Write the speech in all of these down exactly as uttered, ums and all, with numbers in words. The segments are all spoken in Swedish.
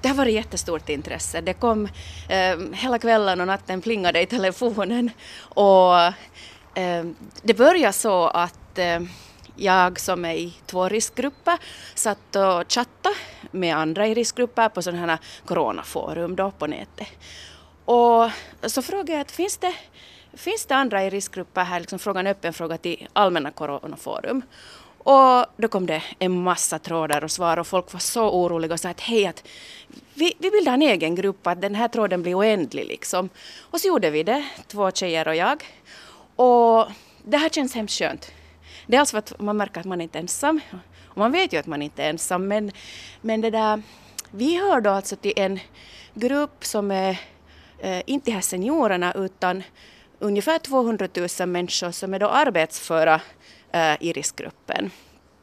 Det har varit jättestort intresse. Det kom eh, hela kvällen och natten plingade i telefonen. Och eh, det började så att eh, jag som är i två riskgrupper satt och chattade med andra i riskgrupper på sådana här coronaforum då på nätet. Och så frågade jag att finns det, finns det andra i riskgrupper här, liksom frågan öppen fråga till allmänna coronaforum. Och då kom det en massa trådar och svar och folk var så oroliga och sa att hej, att vi, vi bildar en egen grupp, att den här tråden blir oändlig liksom. Och så gjorde vi det, två tjejer och jag. Och det här känns hemskt skönt. Det är alltså att man märker att man inte är ensam. Och man vet ju att man inte är ensam. Men, men det där, vi hör då alltså till en grupp som är eh, inte här seniorerna utan ungefär tvåhundratusen människor som är då arbetsföra eh, i riskgruppen.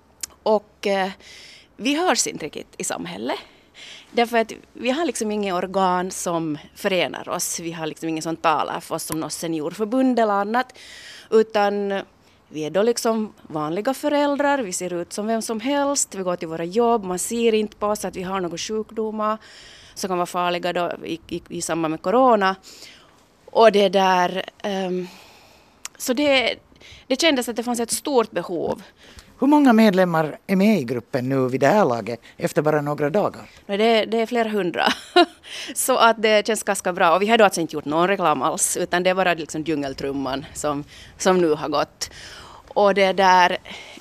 Och eh, vi hörs inte riktigt i samhället. Därför att vi har liksom ingen organ som förenar oss. Vi har liksom ingen som talar för oss som något seniorförbund eller annat. Utan vi är då liksom vanliga föräldrar, vi ser ut som vem som helst, vi går till våra jobb, man ser inte på oss att vi har några sjukdomar som kan vara farliga då i, i, i samband med corona. Och det där, um, så det, det kändes att det fanns ett stort behov. Hur många medlemmar är med i gruppen nu vid det här laget efter bara några dagar? Det, det är flera hundra. Så att det känns ganska bra. Och vi har då alltså inte gjort någon reklam alls. Utan det är bara liksom djungeltrumman som, som nu har gått. Och det där,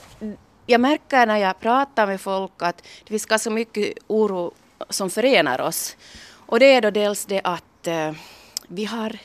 jag märker när jag pratar med folk att det finns ganska mycket oro som förenar oss. Och det är då dels det att eh, vi har,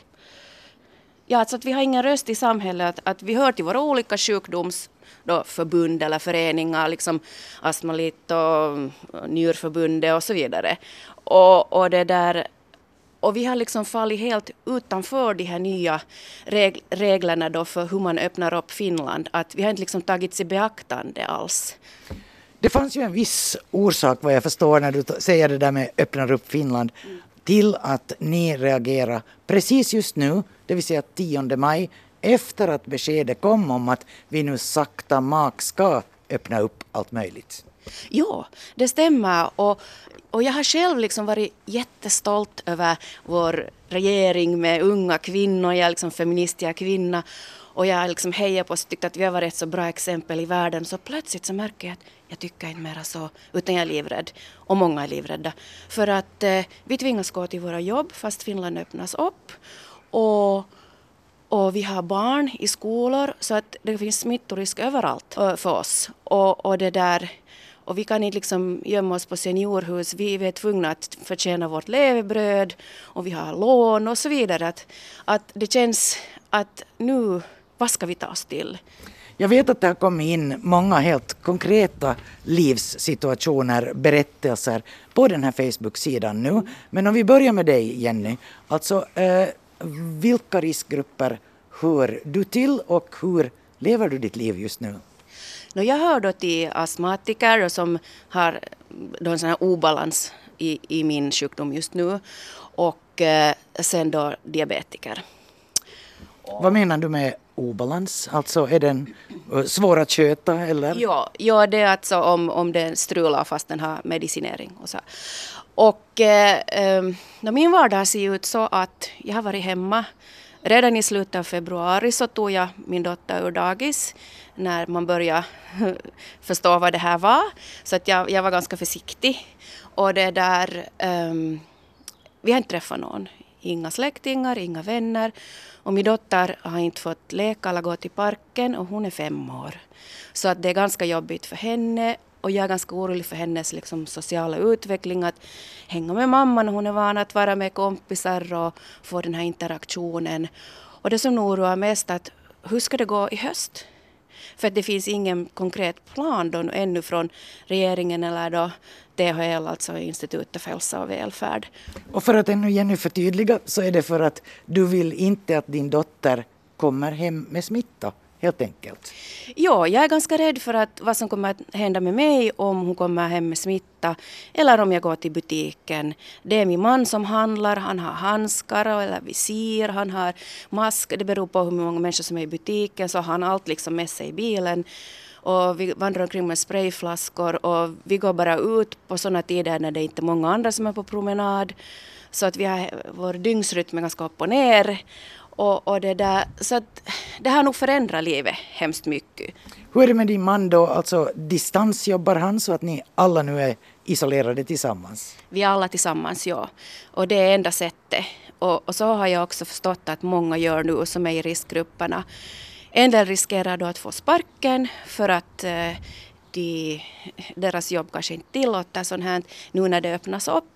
ja, alltså att vi har ingen röst i samhället. Att, att vi hör till våra olika sjukdoms då förbund eller föreningar, liksom Astmalit och Njurförbundet och så vidare. Och, och, det där, och vi har liksom fallit helt utanför de här nya reg- reglerna då för hur man öppnar upp Finland. Att vi har inte liksom tagits i beaktande alls. Det fanns ju en viss orsak vad jag förstår när du säger det där med öppnar upp Finland mm. till att ni reagerar precis just nu, det vill säga tionde maj, efter att beskedet kom om att vi nu sakta mak ska öppna upp allt möjligt. Ja, det stämmer. Och, och jag har själv liksom varit jättestolt över vår regering med unga kvinnor. Jag är liksom feministiga kvinna. Och jag liksom hejar på och tyckte att vi har varit ett så bra exempel i världen. Så plötsligt så märker jag att jag tycker inte mer så, utan jag är livrädd. Och många är livrädda. För att eh, vi tvingas gå till våra jobb fast Finland öppnas upp. Och... Och vi har barn i skolor så att det finns smittorisk överallt för oss. Och, och, det där, och vi kan inte liksom gömma oss på seniorhus. Vi är tvungna att förtjäna vårt levebröd och vi har lån och så vidare. Att, att det känns att nu, vad ska vi ta oss till? Jag vet att det har kommit in många helt konkreta livssituationer, berättelser på den här Facebook-sidan nu. Men om vi börjar med dig, Jenny. Alltså... Eh, Vilka riskgrupper hör du till och hur lever du ditt liv just nu? No, jag hör då till astmatiker som har då en sån här obalans i, i min sjukdom just nu och eh, sen då diabetiker. Vad menar du med obalans? Alltså är den svår att köta eller? Ja, ja det är alltså om, om den strular fast den har medicinering och så. Och eh, min vardag ser ut så att jag har varit hemma. Redan i slutet av februari så tog jag min dotter ur dagis när man började förstå vad det här var. Så att jag, jag var ganska försiktig. Och det där, um, vi har inte träffat någon. Inga släktingar, inga vänner. Och min dotter har inte fått leka eller gå till parken och hon är fem år. Så att det är ganska jobbigt för henne. Och jag är ganska orolig för hennes liksom, sociala utveckling. Att hänga med mamman och hon är van att vara med kompisar och få den här interaktionen. Och det som oroar mest är att hur ska det gå i höst? För att det finns ingen konkret plan då ännu från regeringen eller då T H L, alltså Institutet för hälsa och välfärd. Och för att ännu Jenny förtydliga så är det för att du vill inte att din dotter kommer hem med smitta. Helt enkelt. Ja, jag är ganska rädd för att vad som kommer att hända med mig om hon kommer hem med smitta eller om jag går till butiken. Det är min man som handlar, han har handskar eller visir, han har mask. Det beror på hur många människor som är i butiken så har han allt liksom med sig i bilen. och vi vandrar omkring med sprayflaskor och vi går bara ut på sådana tider när det inte är många andra som är på promenad. Så att vi har vår dygnsrytm ganska upp och ner. Och, och det där, så att det har nog förändrat livet hemskt mycket. Hur är det med din man då? Alltså distansjobbar han så att ni alla nu är isolerade tillsammans? Vi är alla tillsammans, ja. Och det är enda sättet. Och, och så har jag också förstått att många gör nu som är i riskgrupperna. En del riskerar då att få sparken för att eh, de, deras jobb kanske inte tillåter sånt här nu när det öppnas upp.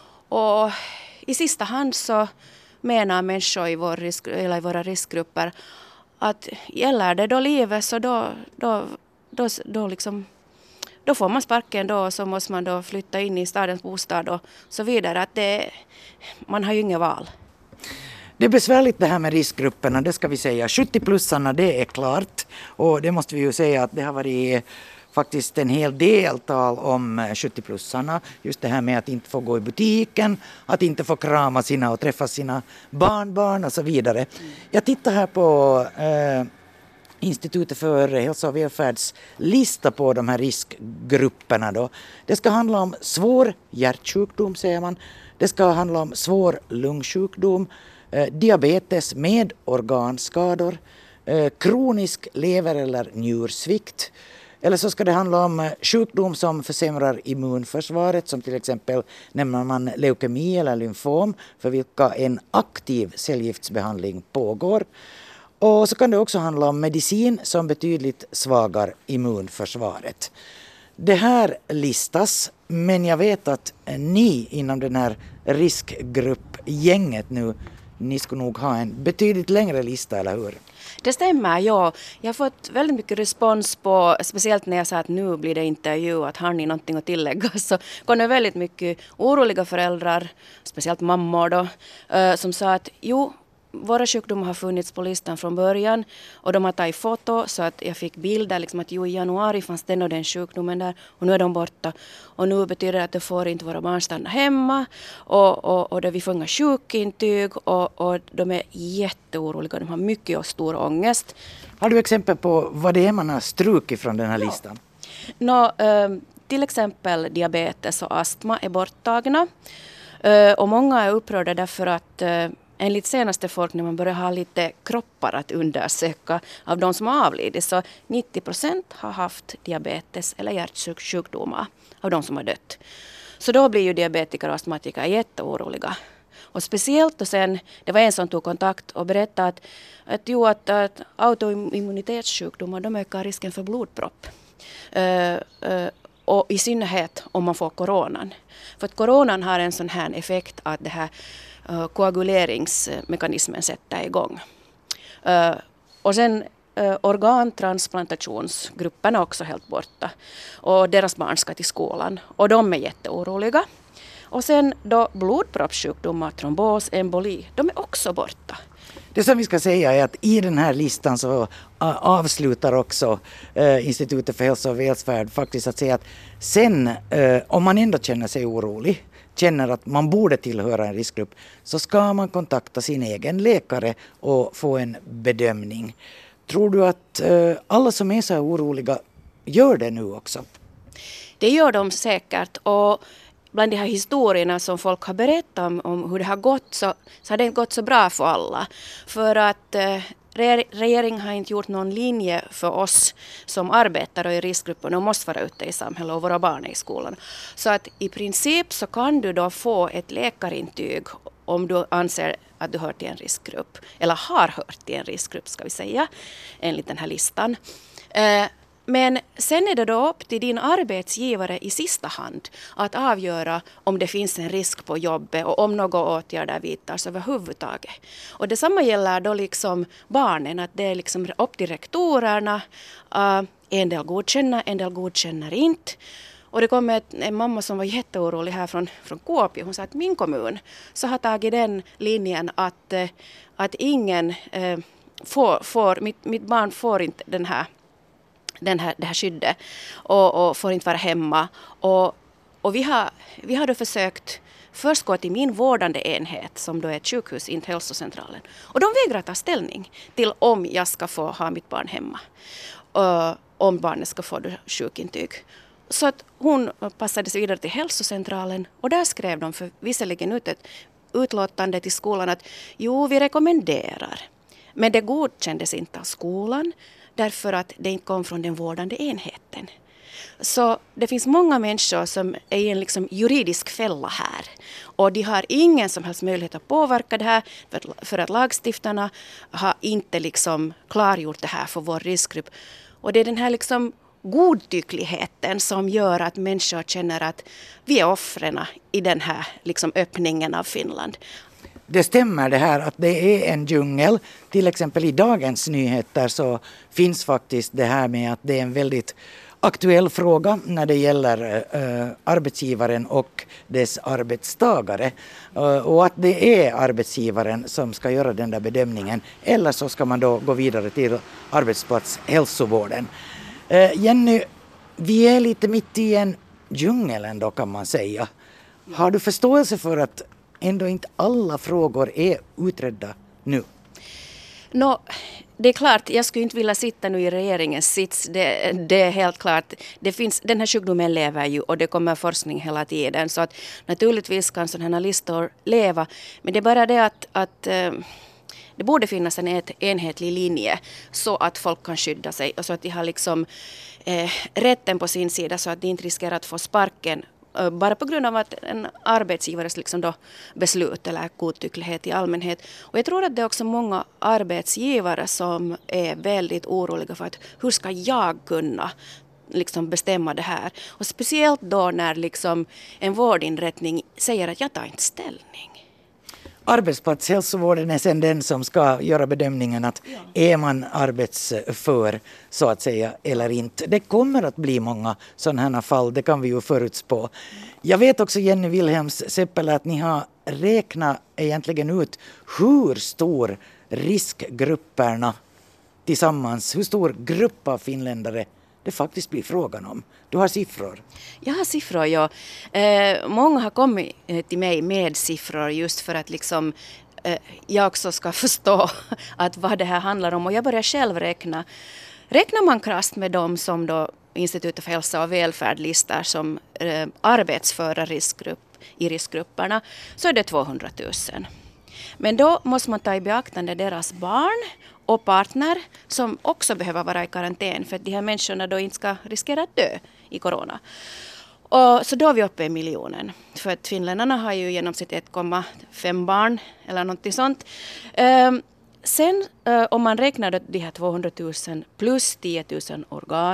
Och i sista hand så menar människor i, vår risk, eller i våra riskgrupper att gäller det då livet så då, då, då, då, liksom, då får man sparken då och så måste man då flytta in i stadens bostad och så vidare. Att det, man har ju inget val. Det är besvärligt det här med riskgrupperna, det ska vi säga. sjuttio-plussarna, det är klart. Och det måste vi ju säga att det har varit faktiskt en hel del tal om sjuttio-plussarna. Just det här med att inte få gå i butiken, att inte få krama sina och träffa sina barnbarn och så vidare. Jag tittar här på eh, Institutet för hälsa och välfärds lista på de här riskgrupperna då. Det ska handla om svår hjärtsjukdom, säger man. Det ska handla om svår lungsjukdom, eh, diabetes med organskador, eh, kronisk lever- eller njursvikt. Eller så ska det handla om sjukdom som försämrar immunförsvaret, som till exempel nämner man leukemi eller lymfom, för vilka en aktiv cellgiftsbehandling pågår. Och så kan det också handla om medicin som betydligt svagar immunförsvaret. Det här listas, men jag vet att ni inom den här riskgruppgänget nu, ni skulle nog ha en betydligt längre lista, eller hur? Det stämmer, ja. Jag har fått väldigt mycket respons på, speciellt när jag sa att nu blir det intervju, att har ni någonting att tillägga, så kom det väldigt mycket oroliga föräldrar, speciellt mammor då, som sa att jo, våra sjukdomar har funnits på listan från början och de har tagit foto så att jag fick bilder liksom att jo, i januari fanns den och den sjukdomen där och nu är de borta. Och nu betyder det att det får inte våra barn stanna hemma och, och, och där vi får inga sjukintyg och, och de är jätteoroliga, de har mycket och stor ångest. Har du exempel på vad det är man har strukit från den här Ja. listan? Nå, eh, till exempel diabetes och astma är borttagna eh, och många är upprörda därför att eh, enligt senaste forskningen man börjar ha lite kroppar att undersöka av de som har avlidit. Så nittio procent har haft diabetes eller hjärtsjukdomar av de som har dött. Så då blir ju diabetiker och astmatiker jätteoroliga. Och speciellt och sen, det var en som tog kontakt och berättade att, att, jo, att, att autoimmunitetssjukdomar de ökar risken för blodpropp. Uh, uh, och i synnerhet om man får coronan. För att coronan har en sån här effekt att det här Uh, koaguleringsmekanismen sätter igång. Uh, och sen uh, organtransplantationsgrupperna är också helt borta. Och deras barn ska till skolan. Och de är jätteoroliga. Och sen då blodproppssjukdomar, trombos, emboli, de är också borta. Det som vi ska säga är att i den här listan så avslutar också eh, Institutet för hälsa och välfärd faktiskt att säga att sen eh, om man ändå känner sig orolig, känner att man borde tillhöra en riskgrupp, så ska man kontakta sin egen läkare och få en bedömning. Tror du att eh, alla som är så här oroliga gör det nu också? Det gör de säkert, och bland de här historierna som folk har berättat om, om hur det har gått, så, så har det inte gått så bra för alla. För att eh, regeringen har inte gjort någon linje för oss som arbetar och i riskgrupper och måste vara ute i samhället och våra barn är i skolan. Så att i princip så kan du då få ett läkarintyg om du anser att du hör till en riskgrupp, eller har hört till en riskgrupp ska vi säga, enligt den här listan. Eh, Men sen är det då upp till din arbetsgivare i sista hand att avgöra om det finns en risk på jobbet och om några åtgärder vidtas överhuvudtaget. Och detsamma gäller då liksom barnen, att det är liksom upp till rektorerna. Uh, en del godkänner, en del godkänner inte. Och det kom ett, en mamma som var jätteorolig här från, från Kuopio. Hon sa att min kommun så har tagit den linjen att, uh, att ingen uh, får, får mitt, mitt barn får inte den här Den här, det här skyddet och, och får inte vara hemma. Och, och vi har, vi har då försökt först gå till min vårdande enhet som då är ett sjukhus, inte hälsocentralen. Och de vägrar ta ställning till om jag ska få ha mitt barn hemma. Och, om barnet ska få det sjukintyg. Så att hon passades vidare till hälsocentralen och där skrev de för visserligen ut ett utlåtande till skolan att jo, vi rekommenderar. Men det godkändes inte av skolan därför att det inte kom från den vårdande enheten. Så det finns många människor som är i en liksom juridisk fälla här. Och de har ingen som helst möjlighet att påverka det här för att, för att lagstiftarna har inte liksom klargjort det här för vår riskgrupp. Och det är den här liksom godtyckligheten som gör att människor känner att vi är offren i den här liksom öppningen av Finland. Det stämmer det här att det är en djungel. Till exempel i Dagens Nyheter så finns faktiskt det här med att det är en väldigt aktuell fråga när det gäller uh, arbetsgivaren och dess arbetstagare. Uh, och att det är arbetsgivaren som ska göra den där bedömningen. Eller så ska man då gå vidare till arbetsplatshälsovården. Uh, Jenny, vi är lite mitt i en djungel ändå kan man säga. Har du förståelse för att ändå inte alla frågor är utredda nu? Nå, det är klart, jag skulle inte vilja sitta nu i regeringens sits. Det, det är helt klart. Det finns, den här sjukdomen lever ju och det kommer forskning hela tiden. Så att naturligtvis kan sådana här listor leva. Men det är bara det att, att eh, det borde finnas en et, enhetlig linje så att folk kan skydda sig. Och så att de har liksom eh, rätten på sin sida så att de inte riskerar att få sparken. Bara på grund av att en arbetsgivares liksom då beslut eller godtycklighet i allmänhet. Och jag tror att det är också många arbetsgivare som är väldigt oroliga för att hur ska jag kunna liksom bestämma det här. Och speciellt då när liksom en vårdinrättning säger att jag tar inte ställning. Arbetsplatshälsovården är sen den som ska göra bedömningen att ja. Är man arbetsför så att säga eller inte. Det kommer att bli många sådana här fall, det kan vi ju förutspå. Jag vet också Jenny Wilhelms Seppälä att ni har räknat egentligen ut hur stor riskgrupperna tillsammans, hur stor grupp av finländare det faktiskt blir frågan om. Du har siffror? Jag har siffror, ja. Eh, många har kommit till mig med siffror just för att liksom, eh, jag också ska förstå att vad det här handlar om. Och jag börjar själv räkna. Räknar man krasst med dem som då Institutet för hälsa och välfärd listar som eh, arbetsföra riskgrupp, i riskgrupperna så är det tvåhundratusen. Men då måste man ta i beaktande deras barn och partner som också behöver vara i karantän för att de här människorna då inte ska riskera att dö i corona. Och så då är vi uppe i miljonen. För att finländarna har ju genom sitt ett komma fem barn eller något sånt. Um, sen uh, om man räknar då de här tvåhundratusen plus tio tusen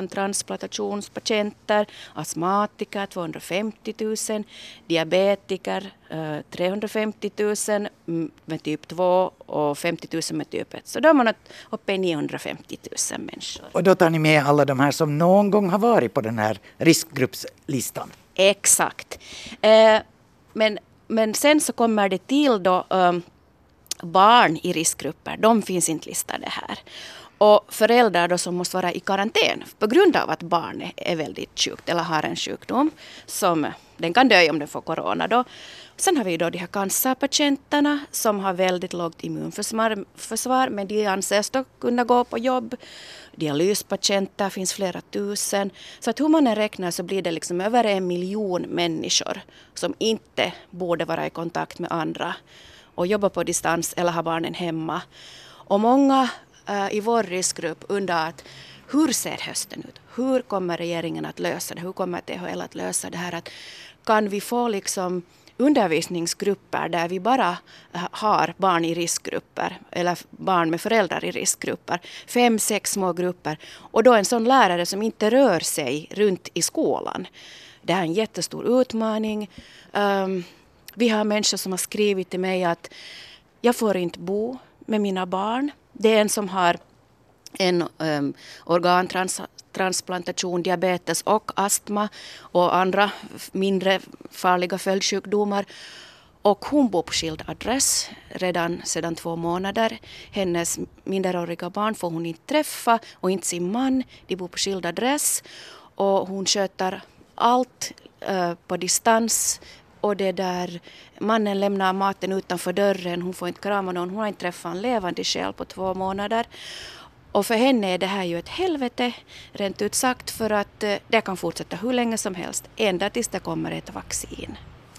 organtransplantationspatienter, astmatiker tvåhundrafemtiotusen, diabetiker uh, trehundrafemtiotusen med typ två och femtio tusen med typ ett. Så då är man uppe i niohundrafemtiotusen människor. Och då tar ni med alla de här som någon gång har varit på den här riskgruppslistan? Exakt. Uh, men, men sen så kommer det till då um, barn i riskgrupper, de finns inte listade här. Och föräldrar då som måste vara i karantän på grund av att barnet är väldigt sjukt eller har en sjukdom som den kan dö om den får corona då. Sen har vi då de här cancerpatienterna som har väldigt lågt immunförsvar försvar, men de anses då kunna gå på jobb. Dialyspatienter finns flera tusen. Så att hur man än räknar så blir det liksom över en miljon människor som inte borde vara i kontakt med andra och jobba på distans eller ha barnen hemma. Och många äh, i vår riskgrupp undrar att hur ser hösten ut? Hur kommer regeringen att lösa det? Hur kommer T H L att lösa det här? Att kan vi få liksom undervisningsgrupper där vi bara äh, har barn i riskgrupper eller barn med föräldrar i riskgrupper? Fem, sex små grupper. Och då en sån lärare som inte rör sig runt i skolan. Det är en jättestor utmaning. Um, Vi har människor som har skrivit till mig att jag får inte bo med mina barn. Det är en som har en um, organtransplantation, diabetes och astma och andra mindre farliga följdsjukdomar. Och hon bor på skild adress redan sedan två månader. Hennes minderåriga barn får hon inte träffa och inte sin man. De bor på skild adress och hon sköter allt uh, på distans. Och det där mannen lämnar maten utanför dörren, hon får inte krama någon, hon har inte träffat en levande själ på två månader. Och för henne är det här ju ett helvete, rent ut sagt, för att eh, det kan fortsätta hur länge som helst, ända tills det kommer ett vaccin.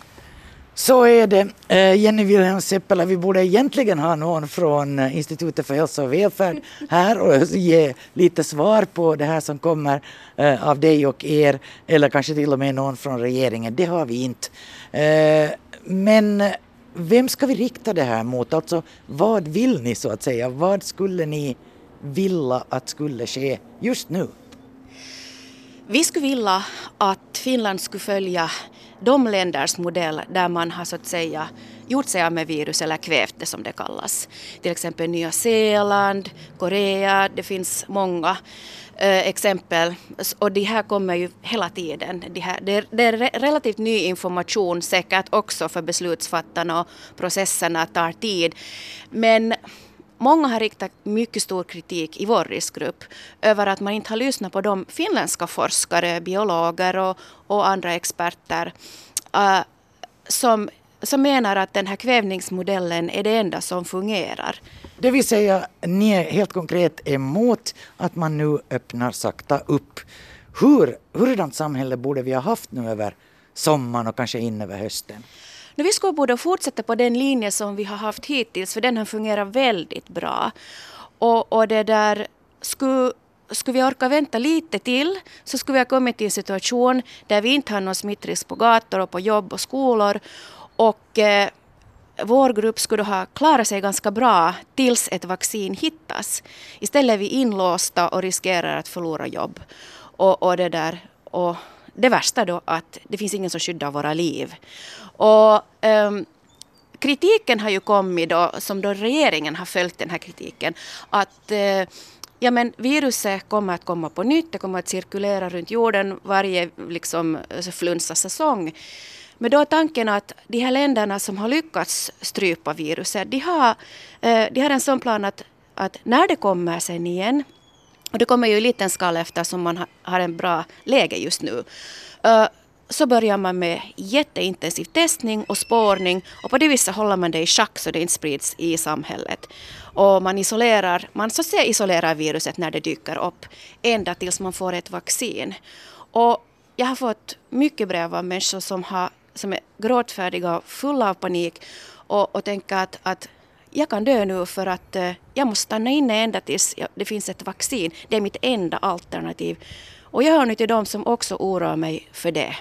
Så är det. Eh, Jenny Wilhelm Seppälä, vi borde egentligen ha någon från eh, Institutet för hälsa och välfärd här och ge lite svar på det här som kommer eh, av dig och er, eller kanske till och med någon från regeringen. Det har vi inte. Eh, men vem ska vi rikta det här mot? Alltså, vad vill ni så att säga? Vad skulle ni vilja att skulle ske just nu? Vi skulle vilja att Finland skulle följa de länders modell där man har så att säga gjort sig av med virus eller kvävt det som det kallas. Till exempel Nya Zeeland, Korea, det finns många eh, exempel och det här kommer ju hela tiden. Det, här, det, är, det är relativt ny information, säkert också för beslutsfattarna och processerna tar tid. Men många har riktat mycket stor kritik i vår riskgrupp över att man inte har lyssnat på de finländska forskare, biologer och, och andra experter uh, som, som menar att den här kvävningsmodellen är det enda som fungerar. Det vill säga, ni är helt konkret emot att man nu öppnar sakta upp. Hur, hurdant samhälle borde vi ha haft nu över sommaren och kanske in över hösten? Vi skulle borde fortsätta på den linje som vi har haft hittills, för den har fungerat väldigt bra. Och, och det där, skulle, skulle vi orka vänta lite till så skulle vi ha kommit till en situation där vi inte har någon smittrisk på gator och på jobb och skolor. Och eh, vår grupp skulle ha klarat sig ganska bra tills ett vaccin hittas. Istället är vi inlåsta och riskerar att förlora jobb. Och, och det där... Och, det värsta då att det finns ingen som skyddar våra liv. Och um, kritiken har ju kommit då, som då regeringen har följt den här kritiken, att uh, ja, men viruset kommer att komma på nytt, det kommer att cirkulera runt jorden varje liksom, flunsa-säsong. Men då är tanken att de här länderna som har lyckats strypa viruset, de har, uh, de har en sån plan att, att när det kommer sen igen, och det kommer ju i liten skala eftersom man har en bra läge just nu. Så börjar man med jätteintensiv testning och spårning. Och på det viset håller man det i schack så det inte sprids i samhället. Och man isolerar, man så att säga isolerar viruset när det dyker upp. Ända tills man får ett vaccin. Och jag har fått mycket brev av människor som, har, som är gråtfärdiga och fulla av panik. Och, och tänker att, att jag kan dö nu för att uh, jag måste stanna inne ända tills ja, det finns ett vaccin. Det är mitt enda alternativ. Och jag hör nu till dem som också oroar mig för det.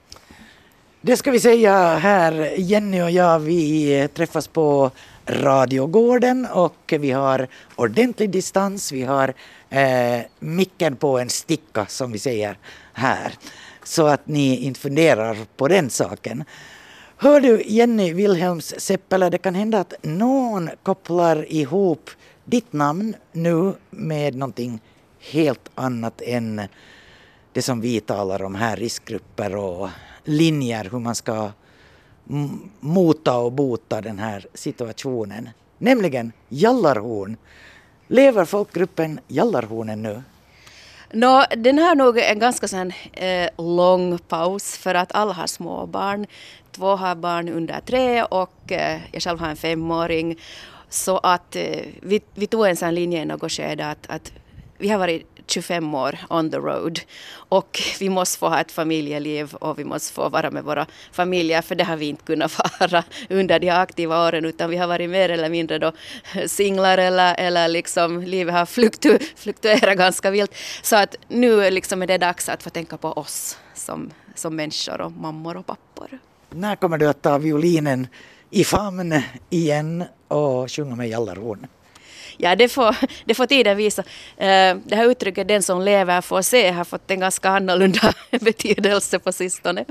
Det ska vi säga här. Jenny och jag, vi träffas på Radiogården och vi har ordentlig distans. Vi har eh, micken på en sticka som vi säger här. Så att ni inte funderar på den saken. Hör du, Jenny Wilhelm Seppälä, det kan hända att någon kopplar ihop ditt namn nu med någonting helt annat än det som vi talar om här, riskgrupper och linjer, hur man ska m- mota och bota den här situationen. Nämligen Jallarhorn. Lever folkgruppen Jallarhornen nu? No, den har nog en ganska sån, eh, lång paus för att alla har små barn. Två har barn under tre och eh, jag själv har en femåring. Så att eh, vi, vi tog en sån linje i något skede att, att vi har varit tjugofem år on the road och vi måste få ha ett familjeliv och vi måste få vara med våra familjer, för det har vi inte kunnat vara under de aktiva åren, utan vi har varit mer eller mindre då singlar eller, eller liksom livet har fluktu, fluktuerat ganska vilt. Så att nu liksom är det dags att få tänka på oss som, som människor och mammor och pappor. När kommer du att ta violinen i famn igen och sjunga med Jallarhorn? Ja, det får, det får tiden visa. Det här uttrycket den som lever får se har fått en ganska annorlunda betydelse på sistone.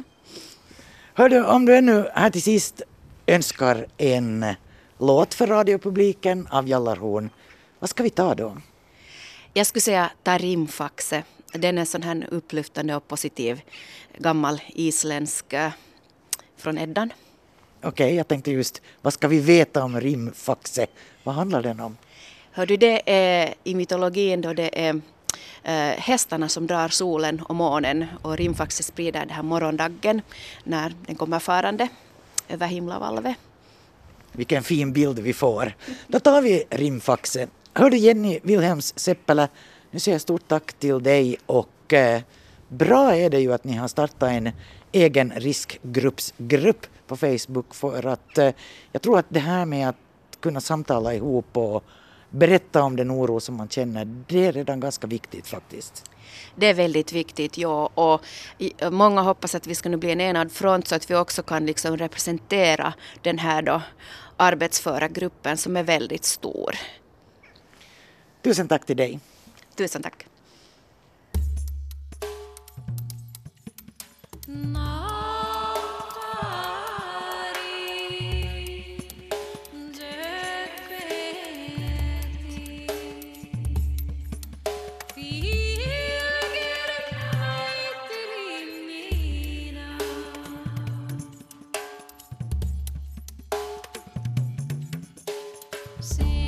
Hör du, om du ännu här till sist önskar en låt för radiopubliken av Jallarhorn, vad ska vi ta då? Jag skulle säga ta Rimfaxe. Den är en sån här upplyftande och positiv gammal isländsk från Eddan. Okej, okay, jag tänkte just, vad ska vi veta om Rimfaxe? Vad handlar den om? Hör du, det är i mytologin då det är eh, hästarna som drar solen och månen, och Rimfaxe sprider det här morgondagen när den kommer farande över himlavalvet. Vilken fin bild vi får. Då tar vi Rimfaxe Hör du Jenny Wilhelms Seppälä, nu säger jag stort tack till dig och eh, bra är det ju att ni har startat en egen riskgruppsgrupp på Facebook för att eh, jag tror att det här med att kunna samtala ihop och berätta om den oro som man känner, det är redan ganska viktigt faktiskt. Det är väldigt viktigt, ja. Och många hoppas att vi ska nu bli en enad front så att vi också kan liksom representera den här då arbetsföra gruppen som är väldigt stor. Tusen tack till dig. Tusen tack. See